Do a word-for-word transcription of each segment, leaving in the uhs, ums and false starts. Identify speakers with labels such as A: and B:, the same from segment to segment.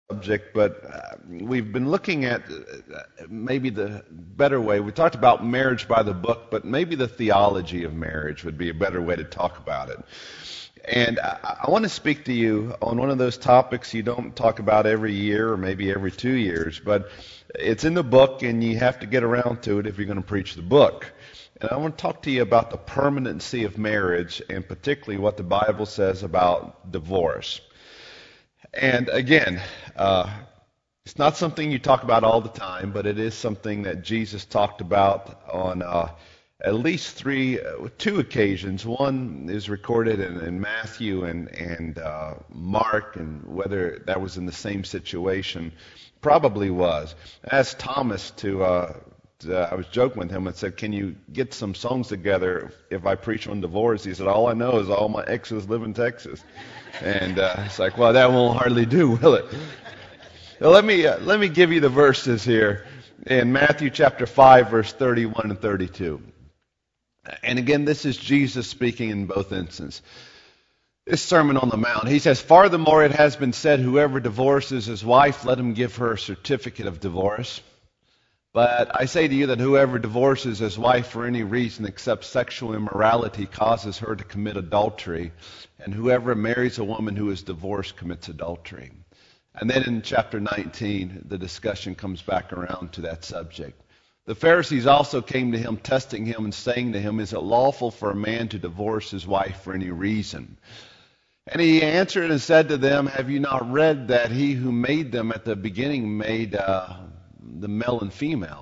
A: subject, but uh, we've been looking at uh, maybe the better way. We talked about marriage by the book, but maybe the theology of marriage would be a better way to talk about it. And I, I want to speak to you on one of those topics you don't talk about every year or maybe every two years, but it's in the book and you have to get around to it if you're going to preach the book. And I want to talk to you about the permanency of marriage and particularly what the Bible says about divorce. And again, uh, it's not something you talk about all the time, but it is something that Jesus talked about on uh, at least three, uh, two occasions. One is recorded in, in Matthew and, and uh, Mark, and whether that was in the same situation, probably was. I asked Thomas to, uh, to uh, I was joking with him and said, can you get some songs together if I preach on divorce? He said, all I know is all my exes live in Texas. And uh, it's like, well, that won't hardly do, will it? Now, let me uh, let me give you the verses here in Matthew chapter five, verse thirty-one and thirty-two. And again, this is Jesus speaking in both instances. This Sermon on the Mount. He says, furthermore, it has been said, whoever divorces his wife, let him give her a certificate of divorce. But I say to you that whoever divorces his wife for any reason except sexual immorality causes her to commit adultery, and whoever marries a woman who is divorced commits adultery. And then in chapter nineteen, the discussion comes back around to that subject. The Pharisees also came to him, testing him and saying to him, is it lawful for a man to divorce his wife for any reason? And he answered and said to them, have you not read that he who made them at the beginning made uh, the male and female,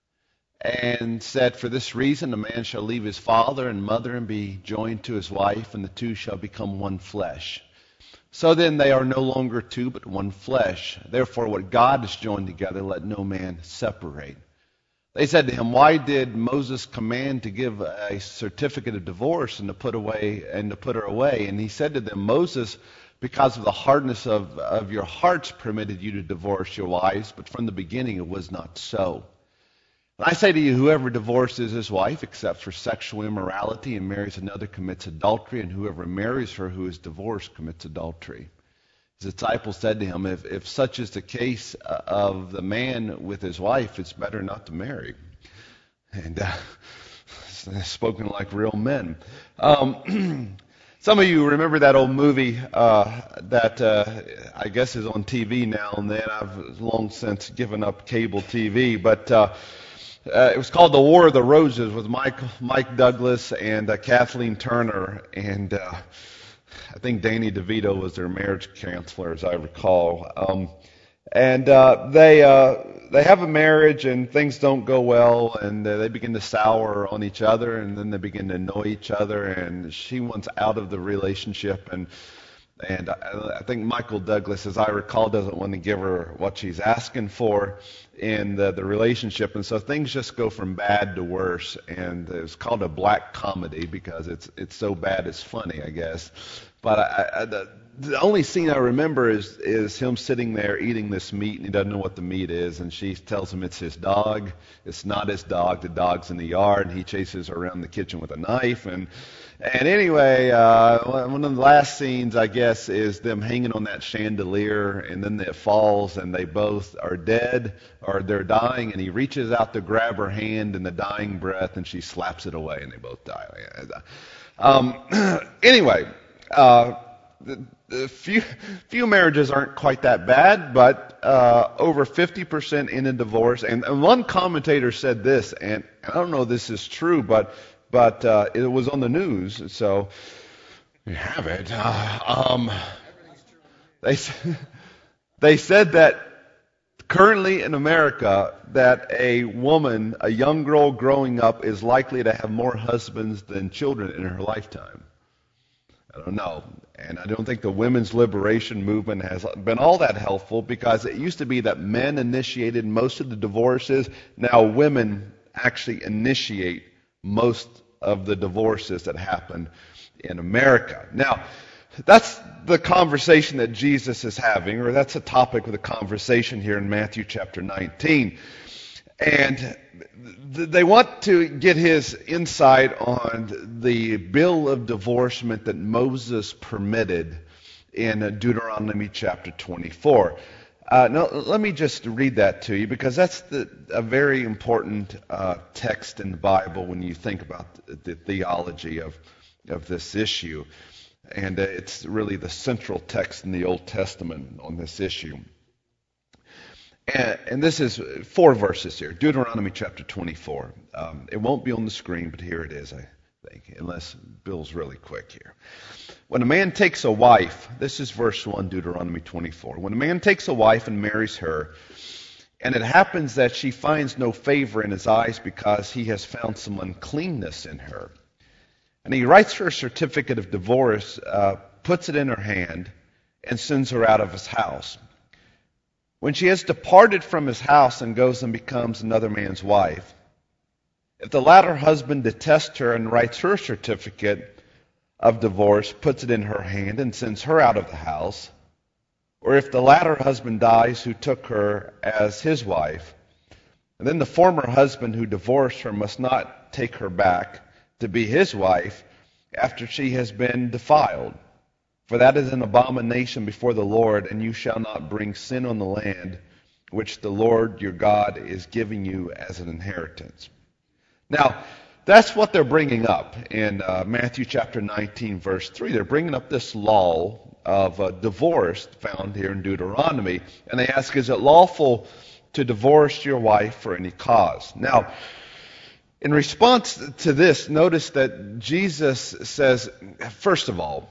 A: and said, for this reason a man shall leave his father and mother and be joined to his wife, and the two shall become one flesh. So then they are no longer two, but one flesh. Therefore what God has joined together, let no man separate. They said to him, why did Moses command to give a certificate of divorce and to put away and to put her away? And he said to them, Moses, because of the hardness of, of your hearts, permitted you to divorce your wives, but from the beginning it was not so. And I say to you, whoever divorces his wife except for sexual immorality and marries another commits adultery, and whoever marries her who is divorced commits adultery. His disciples said to him, if, if such is the case uh, of the man with his wife, it's better not to marry. And uh, spoken like real men. Um, some of you remember that old movie uh, that uh, I guess is on T V now and then. I've long since given up cable T V, but uh, uh, it was called The War of the Roses with Mike, Mike Douglas and uh, Kathleen Turner, and uh, I think Danny DeVito was their marriage counselor, as I recall. Um, and uh, they uh, they have a marriage, and things don't go well, and uh, they begin to sour on each other, and then they begin to annoy each other, and she wants out of the relationship, and and I, I think Michael Douglas, as I recall, doesn't want to give her what she's asking for in the, the relationship, and so things just go from bad to worse, and it's called a black comedy because it's it's so bad it's funny, I guess. But I, I, the, the only scene I remember is is him sitting there eating this meat, and he doesn't know what the meat is, and she tells him it's his dog. It's not his dog. The dog's in the yard, and he chases her around the kitchen with a knife. And and anyway, uh, one of the last scenes, I guess, is them hanging on that chandelier, and then it falls, and they both are dead, or they're dying, and he reaches out to grab her hand in the dying breath, and she slaps it away, and they both die. Um, anyway. Uh, the, the few few marriages aren't quite that bad, but uh, over fifty percent in a divorce. And, and one commentator said this, and I don't know if this is true, but but uh, it was on the news, so you have it. Uh, um, they they said that currently in America, that a woman, a young girl growing up, is likely to have more husbands than children in her lifetime. I don't know. And I don't think the women's liberation movement has been all that helpful, because it used to be that men initiated most of the divorces. Now women actually initiate most of the divorces that happen in America. Now, that's the conversation that Jesus is having, or that's the topic of the conversation here in Matthew chapter nineteen. And th- they want to get his insight on the bill of divorcement that Moses permitted in Deuteronomy chapter twenty-four. Uh, no, let me just read that to you because that's the, a very important uh, text in the Bible when you think about the, the theology of, of this issue. And uh, it's really the central text in the Old Testament on this issue. And, and this is four verses here. Deuteronomy chapter twenty-four. Um, it won't be on the screen, but here it is, I think, unless Bill's really quick here. When a man takes a wife, this is verse one, Deuteronomy twenty-four. When a man takes a wife and marries her, and it happens that she finds no favor in his eyes because he has found some uncleanness in her, and he writes her a certificate of divorce, uh, puts it in her hand, and sends her out of his house. When she has departed from his house and goes and becomes another man's wife, if the latter husband detests her and writes her a certificate of divorce, puts it in her hand, and sends her out of the house, or if the latter husband dies who took her as his wife, and then the former husband who divorced her must not take her back to be his wife after she has been defiled. For that is an abomination before the Lord, and you shall not bring sin on the land which the Lord your God is giving you as an inheritance. Now, that's what they're bringing up in uh, Matthew chapter nineteen, verse three. They're bringing up this law of uh, divorce found here in Deuteronomy, and they ask, is it lawful to divorce your wife for any cause? Now, in response to this, notice that Jesus says, first of all,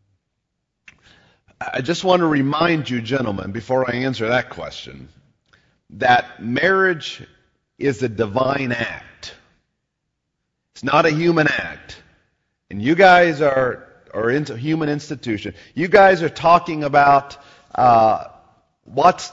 A: I just want to remind you, gentlemen, before I answer that question, that marriage is a divine act. It's not a human act. And you guys are, are into human institution. You guys are talking about uh, what's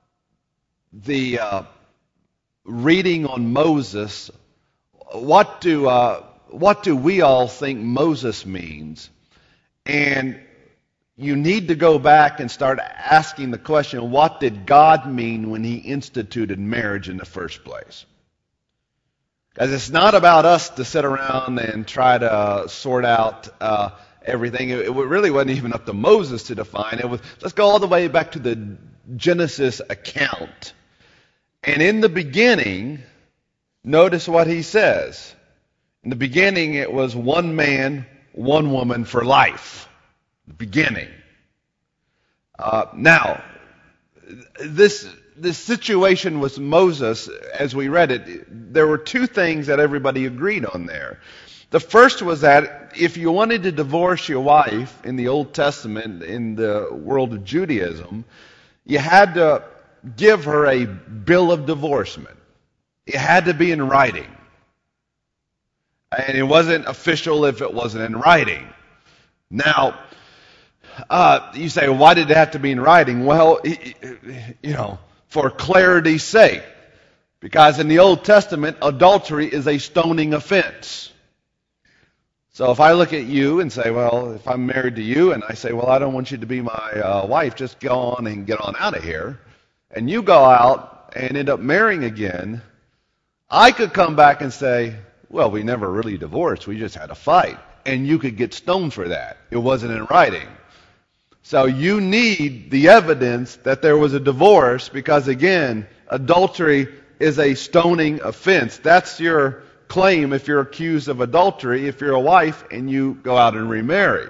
A: the uh, reading on Moses. What do uh, what do we all think Moses means? And you need to go back and start asking the question, what did God mean when he instituted marriage in the first place? Because it's not about us to sit around and try to sort out uh, everything. It, it really wasn't even up to Moses to define it. Was, let's go all the way back to the Genesis account. And in the beginning, notice what he says. In the beginning, it was one man, one woman for life. The beginning. Uh, now, this this situation with Moses, as we read it, there were two things that everybody agreed on there. The first was that if you wanted to divorce your wife in the Old Testament, in the world of Judaism, you had to give her a bill of divorcement. It had to be in writing. And it wasn't official if it wasn't in writing. Now, Uh, you say, well, why did it have to be in writing? Well, you know, for clarity's sake. Because in the Old Testament, adultery is a stoning offense. So if I look at you and say, well, if I'm married to you, and I say, well, I don't want you to be my uh, wife, just go on and get on out of here, and you go out and end up marrying again, I could come back and say, well, we never really divorced, we just had a fight. And you could get stoned for that. It wasn't in writing. So you need the evidence that there was a divorce because, again, adultery is a stoning offense. That's your claim if you're accused of adultery, if you're a wife and you go out and remarry.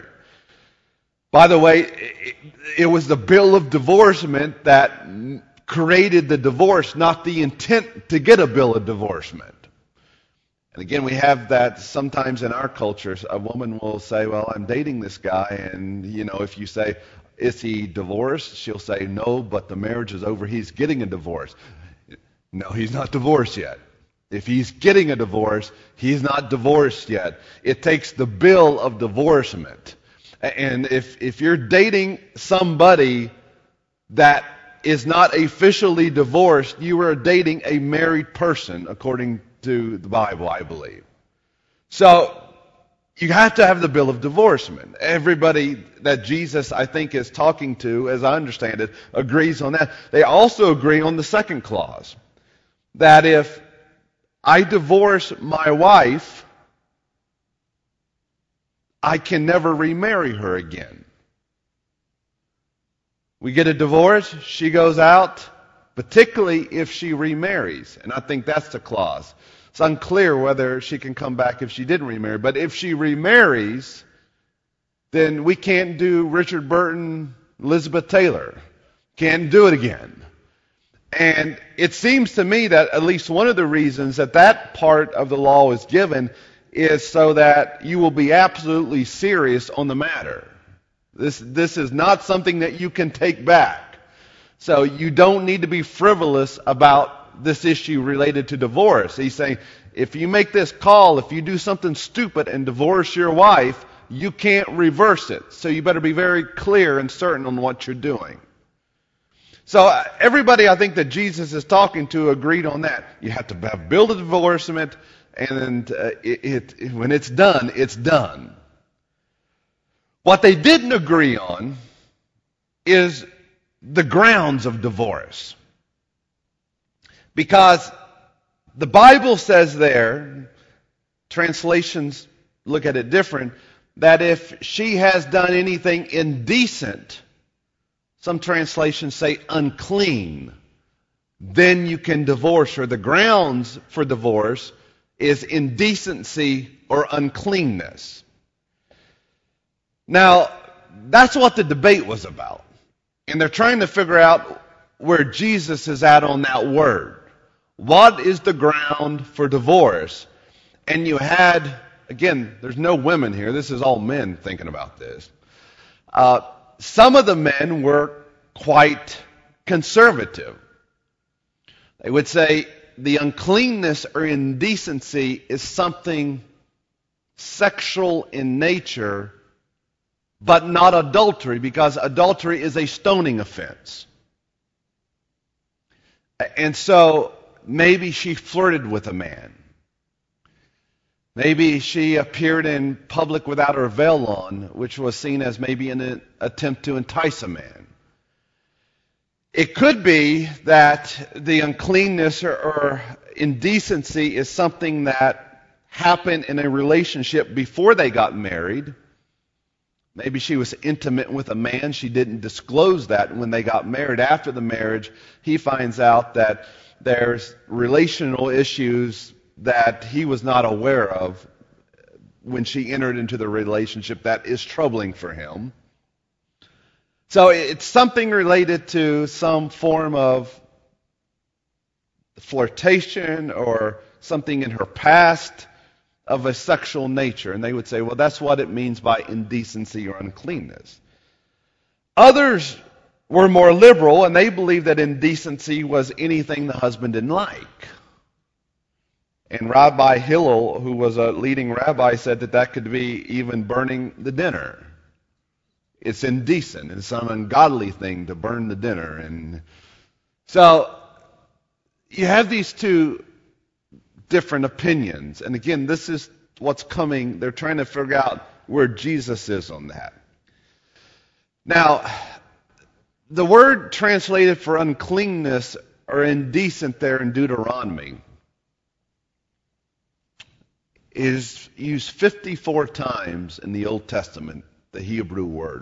A: By the way, it, it was the bill of divorcement that created the divorce, not the intent to get a bill of divorcement. And again, we have that sometimes in our culture. A woman will say, well, I'm dating this guy, and, you know, if you say, is he divorced? She'll say, no, but the marriage is over. He's getting a divorce. No, he's not divorced yet. If he's getting a divorce, he's not divorced yet. It takes the bill of divorcement. And if, if you're dating somebody that is not officially divorced, you are dating a married person, according to the Bible, I believe. So you have to have the bill of divorcement. Everybody that Jesus, I think, is talking to, as I understand it, agrees on that. They also agree on the second clause, that if I divorce my wife, I can never remarry her again. We get a divorce, she goes out, particularly if she remarries. And I think that's the clause. It's unclear whether she can come back if she didn't remarry. But if she remarries, then we can't do Richard Burton, Elizabeth Taylor. Can't do it again. And it seems to me that at least one of the reasons that that part of the law is given is so that you will be absolutely serious on the matter. This, this is not something that you can take back. So you don't need to be frivolous about this issue related to divorce. He's saying, if you make this call, if you do something stupid and divorce your wife, you can't reverse it. So you better be very clear and certain on what you're doing. So uh, everybody I think that Jesus is talking to agreed on that. You have to have build a divorcement, and uh, it, it, when it's done, it's done. What they didn't agree on is the grounds of divorce. Because the Bible says there, translations look at it different, that if she has done anything indecent, some translations say unclean, then you can divorce her. The grounds for divorce is indecency or uncleanness. Now, that's what the debate was about. And they're trying to figure out where Jesus is at on that word. What is the ground for divorce? And you had, again, there's no women here. This is all men thinking about this. Uh, some of the men were quite conservative. They would say the uncleanness or indecency is something sexual in nature, but not adultery, because adultery is a stoning offense. And so maybe she flirted with a man. Maybe she appeared in public without her veil on, which was seen as maybe an attempt to entice a man. It could be that the uncleanness or, or indecency is something that happened in a relationship before they got married. Maybe she was intimate with a man. She didn't disclose that when they got married. After the marriage, he finds out that there's relational issues that he was not aware of when she entered into the relationship that is troubling for him. So it's something related to some form of flirtation or something in her past of a sexual nature. And they would say, well, that's what it means by indecency or uncleanness. Others were more liberal, and they believed that indecency was anything the husband didn't like. And Rabbi Hillel, who was a leading rabbi, said that that could be even burning the dinner. It's indecent. It's an ungodly thing to burn the dinner. And so you have these two different opinions. And again, this is what's coming. They're trying to figure out where Jesus is on that. Now, the word translated for uncleanness or indecent there in Deuteronomy is used fifty-four times in the Old Testament, the Hebrew word.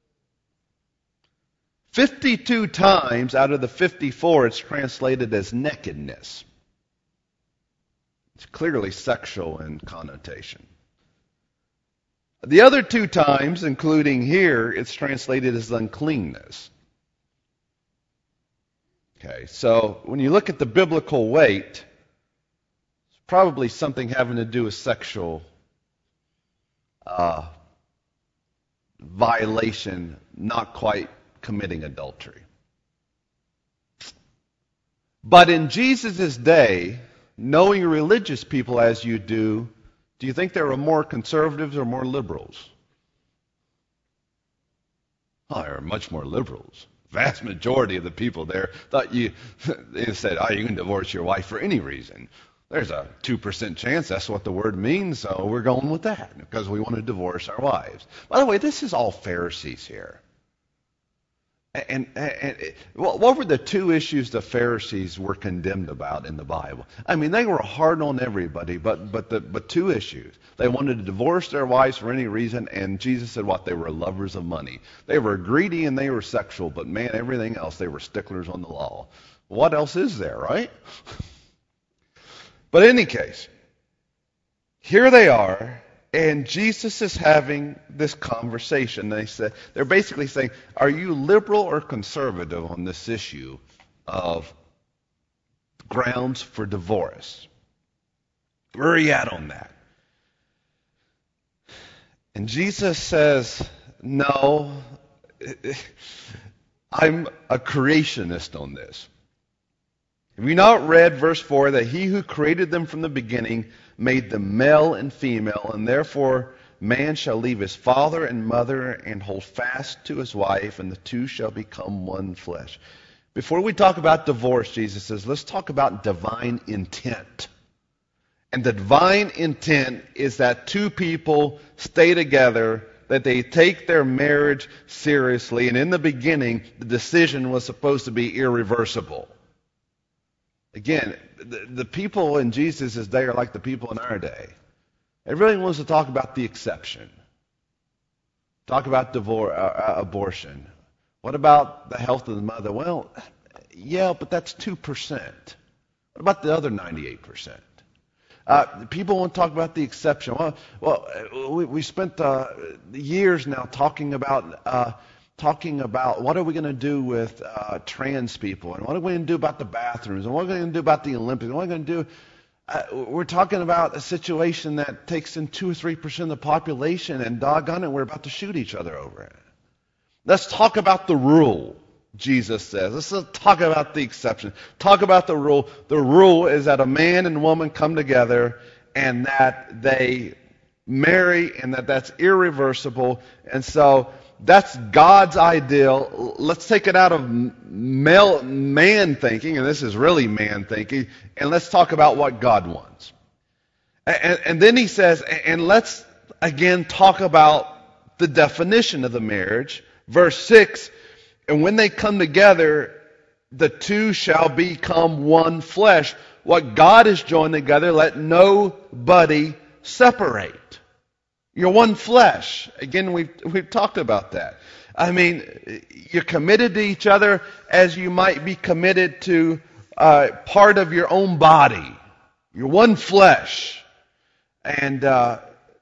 A: fifty-two times out of the fifty-four it's translated as nakedness. It's clearly sexual in connotation. The other two times, including here, it's translated as uncleanness. Okay, so when you look at the biblical weight, it's probably something having to do with sexual uh, violation, not quite committing adultery. But in Jesus' day, knowing religious people as you do, do you think there were more conservatives or more liberals? Oh, there were much more liberals. Vast majority of the people there thought you, they said, oh, you can divorce your wife for any reason. There's a two percent chance that's what the word means, so we're going with that because we want to divorce our wives. By the way, this is all Pharisees here. And, and, and what what were the two issues the Pharisees were condemned about in the Bible? I mean, they were hard on everybody, but but the but two issues. They wanted to divorce their wives for any reason, and Jesus said what? They were lovers of money. They were greedy and they were sexual, but man, everything else, they were sticklers on the law. What else is there, right? But in any case, here they are. And Jesus is having this conversation. They said, they're basically saying, are you liberal or conservative on this issue of grounds for divorce? Where are you at on that? And Jesus says, no, I'm a creationist on this. Have you not read verse four, that he who created them from the beginning made them male and female, and therefore man shall leave his father and mother and hold fast to his wife, and the two shall become one flesh. Before we talk about divorce, Jesus says, let's talk about divine intent. And the divine intent is that two people stay together, that they take their marriage seriously, and in the beginning, the decision was supposed to be irreversible. Again, the, the people in Jesus' day are like the people in our day. Everybody wants to talk about the exception. Talk about divorce, uh, abortion. What about the health of the mother? Well, yeah, but that's two percent. What about the other ninety-eight percent? Uh, people want to talk about the exception. Well, well we, we spent uh, years now talking about... Uh, talking about what are we going to do with uh, trans people, and what are we going to do about the bathrooms, and what are we going to do about the Olympics, and what are we going to do? Uh, we're talking about a situation that takes in two or three percent of the population, and doggone it, we're about to shoot each other over it. Let's talk about the rule, Jesus says. Let's talk about the exception. Talk about the rule. The rule is that a man and woman come together, and that they marry, and that that's irreversible, and so that's God's ideal. Let's take it out of male, man thinking, and this is really man thinking, and let's talk about what God wants. And, and then he says, and let's again talk about the definition of the marriage. Verse six, and when they come together, the two shall become one flesh. What God has joined together, let nobody separate. You're one flesh. Again, we've, we've talked about that. I mean, you're committed to each other as you might be committed to uh, part of your own body. You're one flesh. And uh,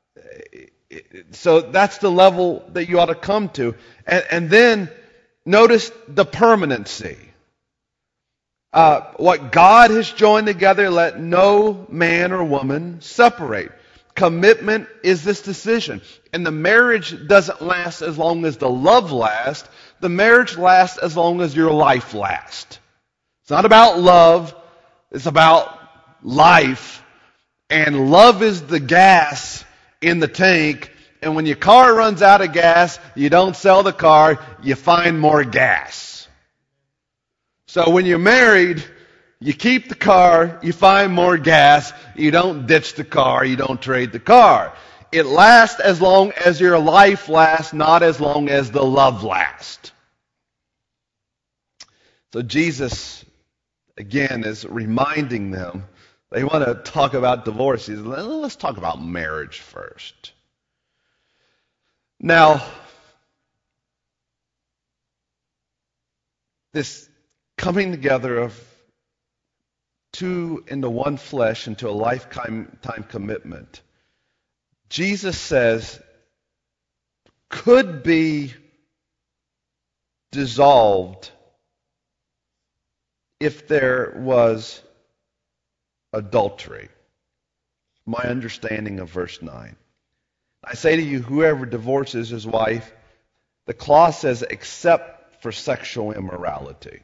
A: so that's the level that you ought to come to. And, and then notice the permanency. Uh, what God has joined together, let no man or woman separate. Commitment is this decision. And the marriage doesn't last as long as the love lasts. The marriage lasts as long as your life lasts. It's not about love. It's about life. And love is the gas in the tank. And when your car runs out of gas, you don't sell the car. You find more gas. So when you're married, you keep the car, you find more gas, you don't ditch the car, you don't trade the car. It lasts as long as your life lasts, not as long as the love lasts. So Jesus, again, is reminding them, they want to talk about divorce. He says, let's talk about marriage first. Now, this coming together of two into one flesh, into a lifetime time commitment, Jesus says, could be dissolved if there was adultery. My understanding of verse nine. I say to you, whoever divorces his wife, the clause says, except for sexual immorality.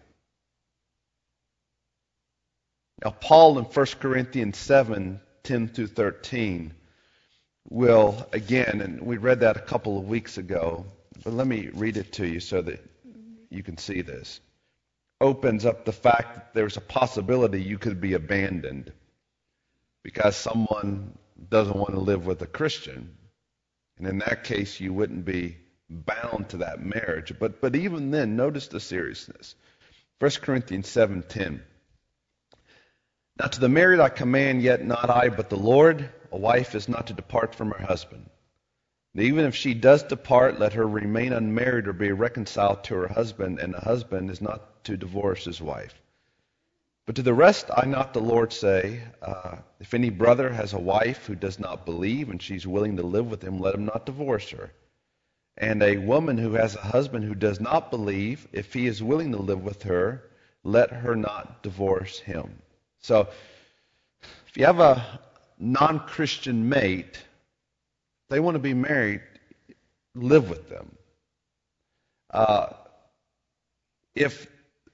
A: Now, Paul in First Corinthians seven, ten through thirteen will, again, and we read that a couple of weeks ago, but let me read it to you so that you can see this. Opens up the fact that there's a possibility you could be abandoned because someone doesn't want to live with a Christian. And in that case, you wouldn't be bound to that marriage. But but even then, notice the seriousness. First Corinthians seven ten. Now to the married I command, yet not I, but the Lord, a wife is not to depart from her husband. And even if she does depart, let her remain unmarried or be reconciled to her husband, and the husband is not to divorce his wife. But to the rest I, not the Lord, say, uh, if any brother has a wife who does not believe, and she's willing to live with him, let him not divorce her. And a woman who has a husband who does not believe, if he is willing to live with her, let her not divorce him. So, if you have a non-Christian mate, they want to be married, live with them. Uh, if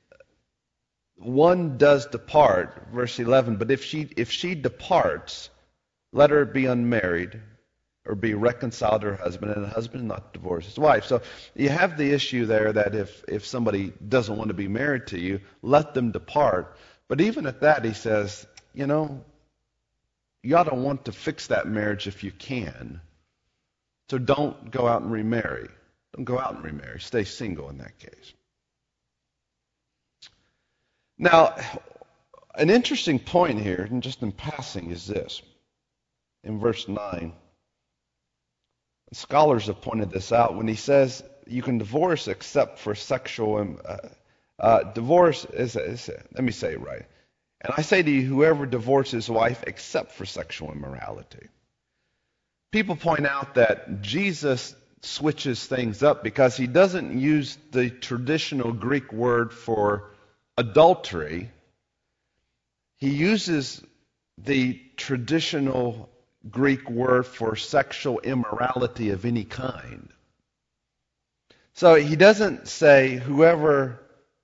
A: one does depart, verse eleven, but if she if she departs, let her be unmarried or be reconciled to her husband, and the husband not divorce his wife. So you have the issue there that if, if somebody doesn't want to be married to you, let them depart. But even at that, he says, you know, you ought to want to fix that marriage if you can. So don't go out and remarry. Don't go out and remarry. Stay single in that case. Now, an interesting point here, and just in passing, is this. In verse nine, scholars have pointed this out when he says you can divorce except for sexual uh, uh, divorce is, is let me say it right. And I say to you, whoever divorces his wife except for sexual immorality. People point out that Jesus switches things up because he doesn't use the traditional Greek word for adultery. He uses the traditional Greek word for sexual immorality of any kind. So he doesn't say whoever,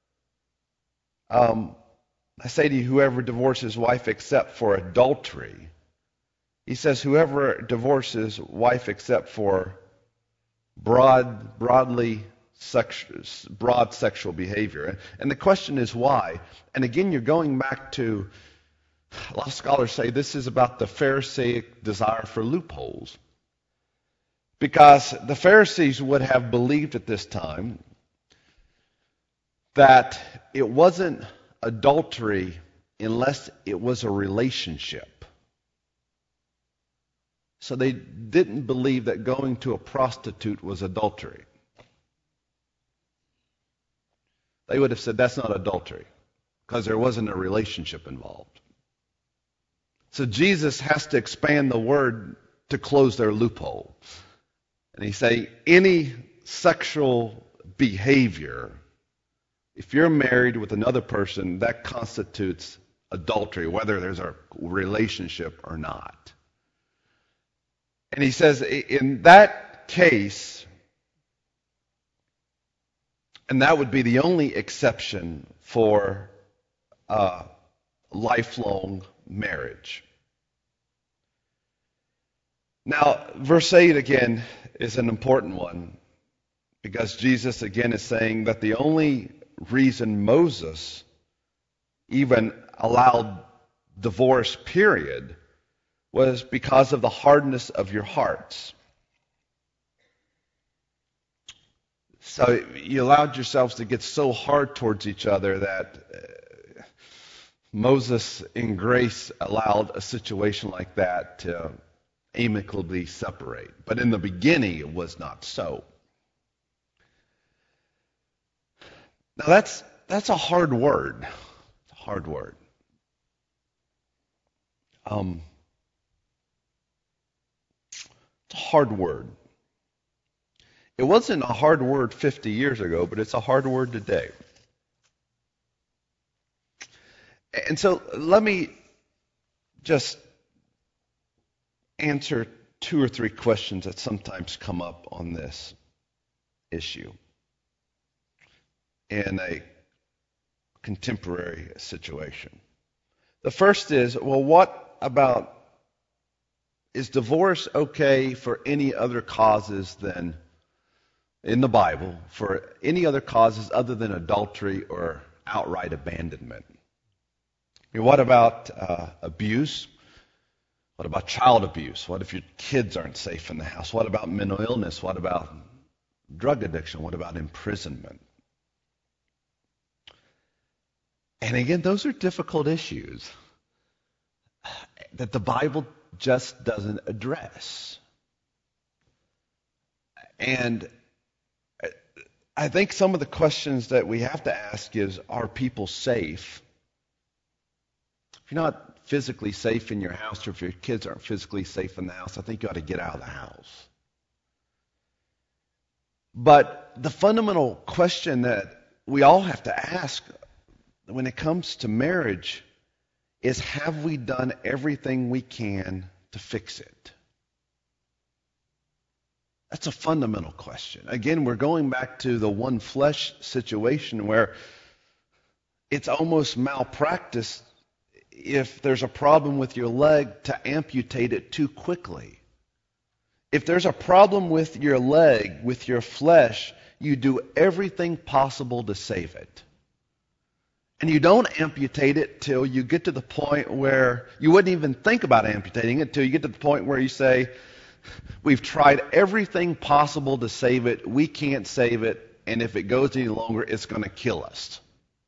A: um, I say to you, whoever divorces his wife except for adultery. He says whoever divorces wife except for broad, broadly sexual, broad sexual behavior. And the question is why? And again, you're going back to, a lot of scholars say this is about the Pharisaic desire for loopholes. Because the Pharisees would have believed at this time that it wasn't adultery unless it was a relationship. So they didn't believe that going to a prostitute was adultery. They would have said that's not adultery because there wasn't a relationship involved. So Jesus has to expand the word to close their loophole. And he say any sexual behavior, if you're married with another person, that constitutes adultery, whether there's a relationship or not. And he says in that case, and that would be the only exception for uh, lifelong marriage. Now, verse eight again is an important one because Jesus again is saying that the only reason Moses even allowed divorce, period, was because of the hardness of your hearts. So you allowed yourselves to get so hard towards each other that uh, Moses, in grace, allowed a situation like that to amicably separate. But in the beginning, it was not so. Now that's that's a hard word. It's a hard word. Um, it's a hard word. It wasn't a hard word fifty years ago, but it's a hard word today. And so let me just answer two or three questions that sometimes come up on this issue in a contemporary situation. The first is, well, what about, is divorce okay for any other causes than, in the Bible, for any other causes other than adultery or outright abandonment? I mean, what about uh, abuse? What about child abuse? What if your kids aren't safe in the house? What about mental illness? What about drug addiction? What about imprisonment? And again, those are difficult issues that the Bible just doesn't address. And I think some of the questions that we have to ask is, are people safe? If you're not physically safe in your house, or if your kids aren't physically safe in the house, I think you ought to get out of the house. But the fundamental question that we all have to ask when it comes to marriage is, have we done everything we can to fix it? That's a fundamental question. Again, we're going back to the one flesh situation where it's almost malpractice if there's a problem with your leg to amputate it too quickly. If there's a problem with your leg, with your flesh, you do everything possible to save it. And you don't amputate it till you get to the point where you wouldn't even think about amputating it till you get to the point where you say, we've tried everything possible to save it, we can't save it, and if it goes any longer, it's going to kill us.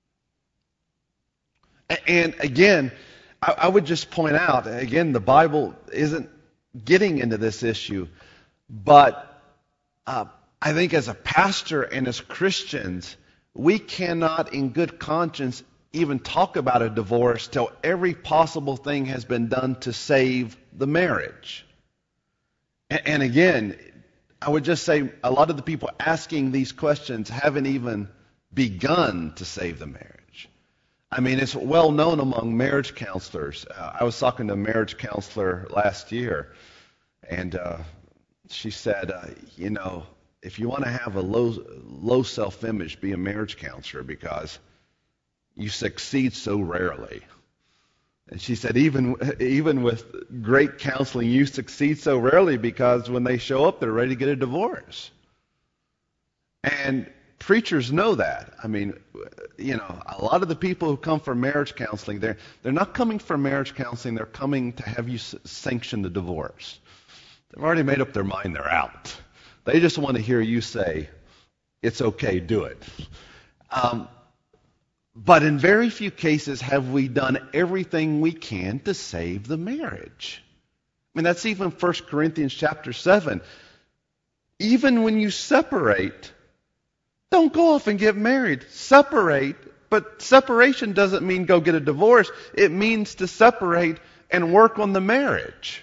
A: And again, I would just point out, again, the Bible isn't getting into this issue, but uh, I think as a pastor and as Christians, we cannot in good conscience even talk about a divorce till every possible thing has been done to save the marriage. And, and again, I would just say a lot of the people asking these questions haven't even begun to save the marriage. I mean, it's well known among marriage counselors. Uh, I was talking to a marriage counselor last year, and uh, she said, uh, you know, if you want to have a low, low self-image, be a marriage counselor because you succeed so rarely. And she said, even even with great counseling, you succeed so rarely because when they show up, they're ready to get a divorce. And preachers know that. I mean, you know, a lot of the people who come for marriage counseling, they're they're not coming for marriage counseling. They're coming to have you s- sanction the divorce. They've already made up their mind. They're out. They just want to hear you say, it's okay, do it. Um, but in very few cases have we done everything we can to save the marriage. I mean, that's even First Corinthians chapter seven. Even when you separate, don't go off and get married. Separate, but separation doesn't mean go get a divorce. It means to separate and work on the marriage.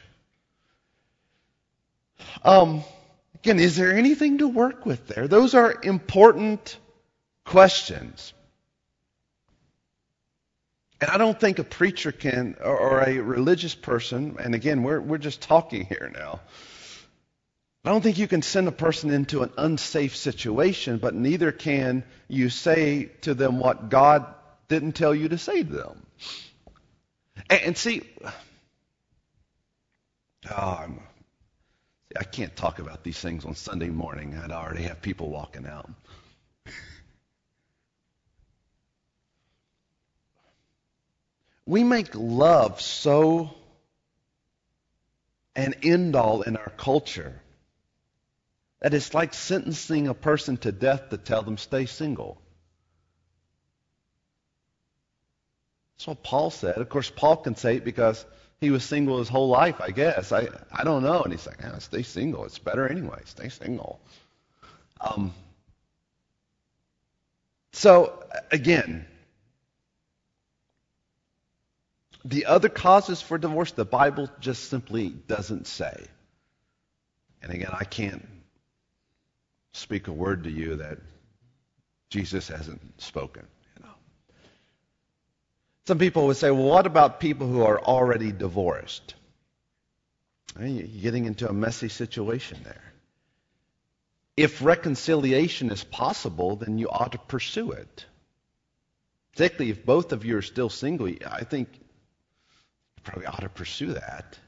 A: Um... Again, is there anything to work with there? Those are important questions. And I don't think a preacher can, or, or a religious person, and again, we're we're just talking here now. I don't think you can send a person into an unsafe situation, but neither can you say to them what God didn't tell you to say to them. And, and see, oh, I'm... I can't talk about these things on Sunday morning. I'd already have people walking out. We make love so an end all in our culture that it's like sentencing a person to death to tell them stay single. That's what Paul said. Of course, Paul can say it because he was single his whole life, I guess. I I don't know. And he's like, yeah, stay single. It's better anyway. Stay single. Um. So, again, the other causes for divorce, the Bible just simply doesn't say. And again, I can't speak a word to you that Jesus hasn't spoken. Some people would say, well, what about people who are already divorced? You're getting into a messy situation there. If reconciliation is possible, then you ought to pursue it. Particularly if both of you are still single, I think you probably ought to pursue that.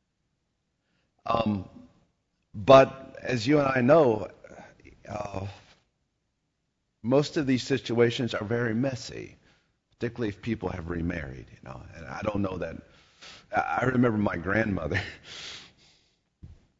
A: Um, but as you and I know, uh, most of these situations are very messy. Particularly if people have remarried, you know. And I don't know that. I remember my grandmother.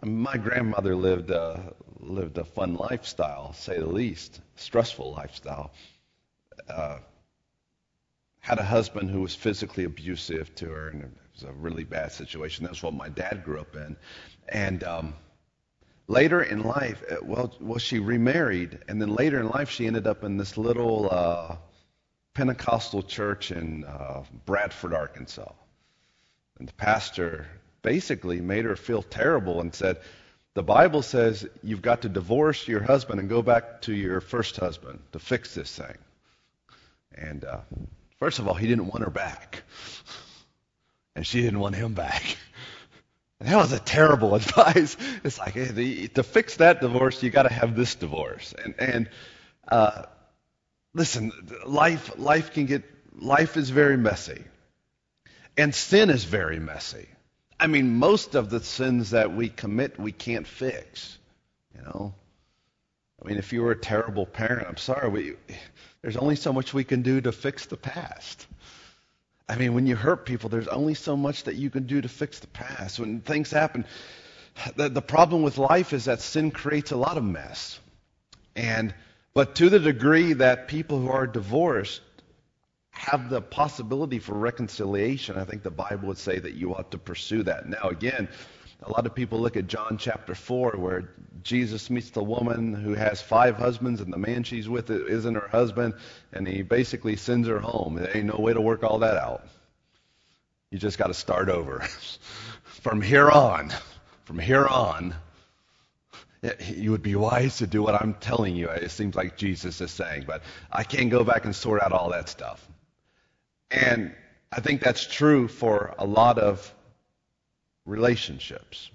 A: My grandmother lived uh, lived a fun lifestyle, say the least, stressful lifestyle. Uh, had a husband who was physically abusive to her, and it was a really bad situation. That's what my dad grew up in. And um, later in life, uh, well, well, she remarried, and then later in life, she ended up in this little uh, Pentecostal church in uh, Bradford, Arkansas. And the pastor basically made her feel terrible and said, the Bible says you've got to divorce your husband and go back to your first husband to fix this thing. And uh, first of all, he didn't want her back. And she didn't want him back. And that was a terrible advice. It's like, hey, the, to fix that divorce, you got to have this divorce. And, and uh, listen, life, life can get, life is very messy. And sin is very messy. I mean, most of the sins that we commit, we can't fix. You know? I mean, if you were a terrible parent, I'm sorry, we, there's only so much we can do to fix the past. I mean, when you hurt people, there's only so much that you can do to fix the past. When things happen, the, the problem with life is that sin creates a lot of mess. And but to the degree that people who are divorced have the possibility for reconciliation, I think the Bible would say that you ought to pursue that. Now, again, a lot of people look at John chapter four, where Jesus meets the woman who has five husbands, and the man she's with isn't her husband, and he basically sends her home. There ain't no way to work all that out. You just got to start over. From here on, from here on, you would be wise to do what I'm telling you. It seems like Jesus is saying, but I can't go back and sort out all that stuff. And I think that's true for a lot of relationships.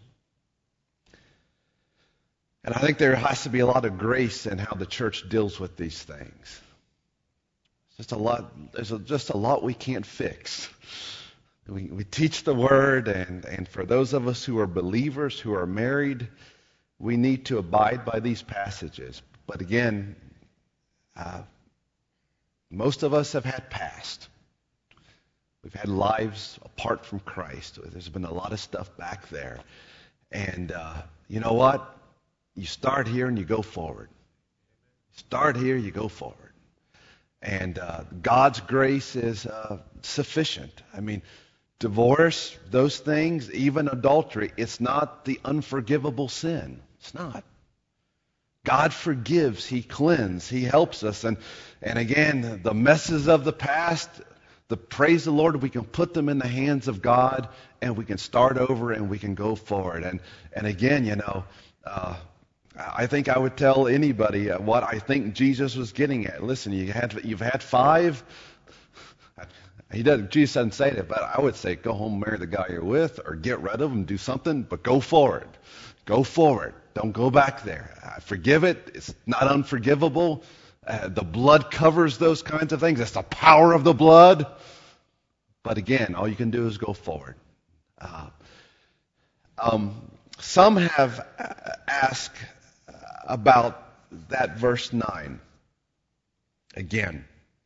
A: And I think there has to be a lot of grace in how the church deals with these things. Just a lot. There's a, just a lot we can't fix. We, we teach the word, and, and for those of us who are believers, who are married, we need to abide by these passages. But again, uh, most of us have had past. We've had lives apart from Christ. There's been a lot of stuff back there. And uh, you know what? You start here and you go forward. Start here, you go forward. And uh, God's grace is uh, sufficient. I mean, divorce, those things, even adultery, it's not the unforgivable sin. It's not. God forgives. He cleanses. He helps us. And, and again, the messes of the past, the praise the Lord, we can put them in the hands of God, and we can start over and we can go forward. And and again, you know, uh, I think I would tell anybody what I think Jesus was getting at. Listen, you had you've had five. He doesn't. Jesus doesn't say that, but I would say go home, marry the guy you're with, or get rid of him, do something, but go forward. Go forward. Don't go back there. Uh, forgive it. It's not unforgivable. Uh, the blood covers those kinds of things. It's the power of the blood. But again, all you can do is go forward. Uh, um, some have asked about that verse nine. Again.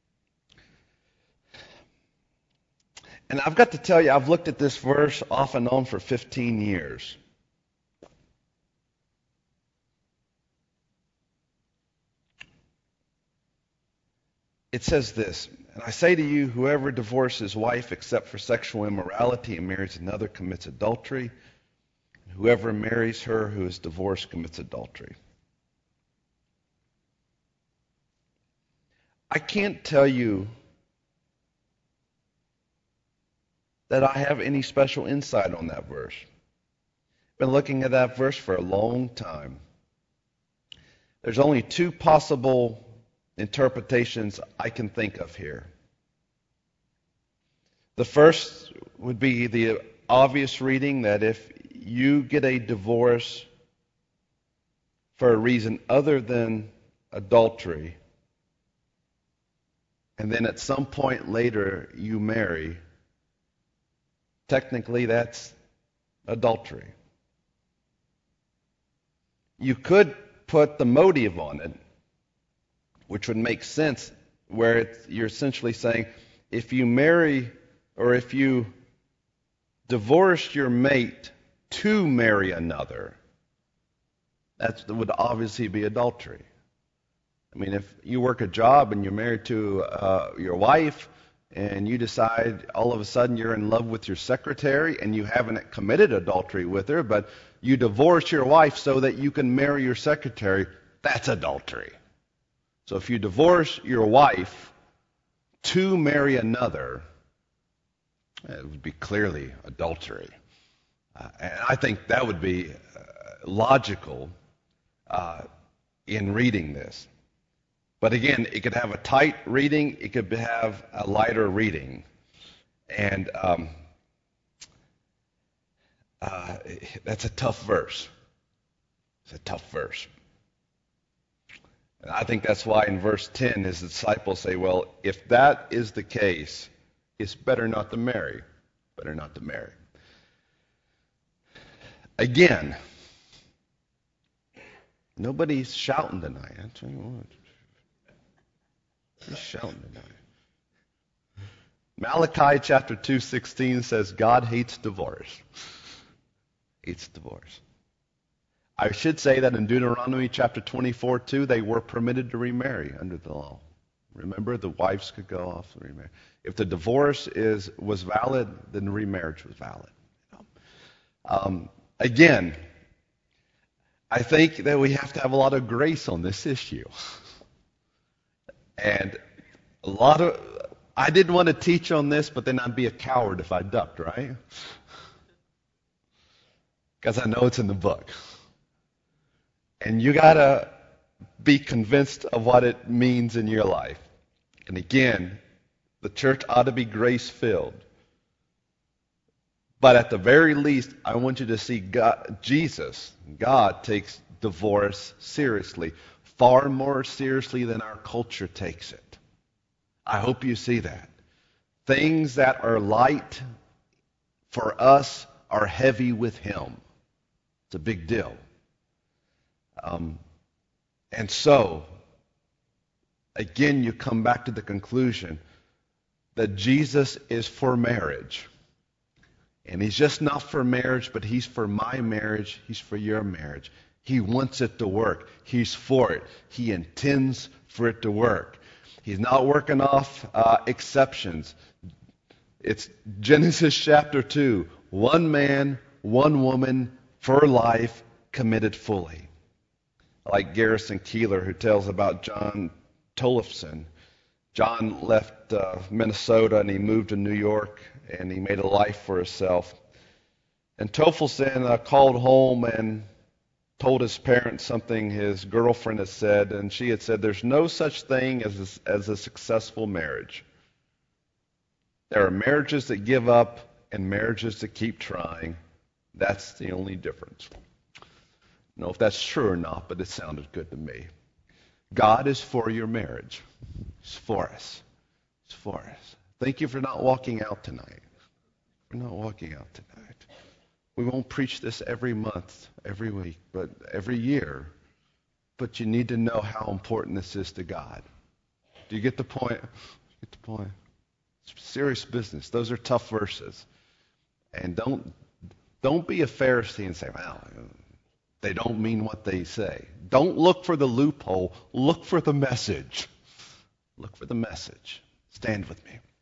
A: And I've got to tell you, I've looked at this verse off and on for fifteen years. It says this, and I say to you, whoever divorces his wife except for sexual immorality and marries another commits adultery. Whoever marries her who is divorced commits adultery. I can't tell you that I have any special insight on that verse. I've been looking at that verse for a long time. There's only two possible interpretations I can think of here. The first would be the obvious reading that if you get a divorce for a reason other than adultery, and then at some point later you marry, technically that's adultery. You could put the motive on it, which would make sense, where it's, you're essentially saying, if you marry or if you divorce your mate to marry another, That would obviously be adultery. I mean, if you work a job and you're married to uh, your wife, and you decide all of a sudden you're in love with your secretary, and you haven't committed adultery with her, but you divorce your wife so that you can marry your secretary, that's adultery. So if you divorce your wife to marry another, it would be clearly adultery. Uh, and I think that would be uh, logical uh, in reading this. But again, it could have a tight reading, it could have a lighter reading. And um, uh, that's a tough verse. It's a tough verse. And I think that's why in verse ten his disciples say, well, if that is the case, it's better not to marry. Better not to marry. Again, nobody's shouting tonight. I tell you what. He's shouting tonight. Malachi chapter two sixteen says God hates divorce. Hates divorce. I should say that in Deuteronomy chapter twenty-four two, they were permitted to remarry under the law. Remember, the wives could go off and remarry. If the divorce is was valid, then the remarriage was valid. Um, again, I think that we have to have a lot of grace on this issue. And a lot of, I didn't want to teach on this, but then I'd be a coward if I ducked, right? Because I know it's in the book. And you got to be convinced of what it means in your life. And again, the church ought to be grace-filled. But at the very least, I want you to see God, Jesus, God takes divorce seriously. Far more seriously than our culture takes it. I hope you see that. Things that are light for us are heavy with Him. It's a big deal. Um, and so, again, you come back to the conclusion that Jesus is for marriage. And He's just not for marriage, but He's for my marriage. He's for your marriage. He wants it to work. He's for it. He intends for it to work. He's not working off uh, exceptions. It's Genesis chapter two. One man, one woman for life, committed fully. Like Garrison Keillor, who tells about John Tollefson. John left uh, Minnesota and he moved to New York and he made a life for himself. And Tollefson uh, called home and told his parents something his girlfriend had said, and she had said, there's no such thing as a, as a successful marriage. There are marriages that give up and marriages that keep trying. That's the only difference. I don't know if that's true or not, but it sounded good to me. God is for your marriage. He's for us. He's for us. Thank you for not walking out tonight. For not walking out tonight. We won't preach this every month, every week, but every year. But you need to know how important this is to God. Do you get the point? Get the point? It's serious business. Those are tough verses. And don't don't be a Pharisee and say, well, they don't mean what they say. Don't look for the loophole. Look for the message. Look for the message. Stand with me.